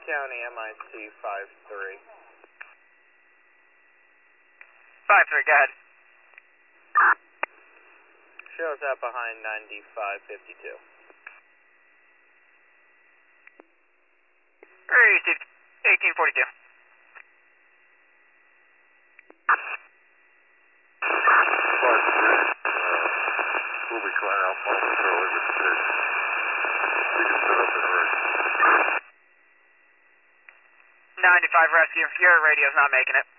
County MIC 53. 53, go ahead. Shows up behind 9552. Received. 1842. We'll be clear out Paul Patrol over to you. You can set up and hurry. 95 rescue. Your radio's not making it.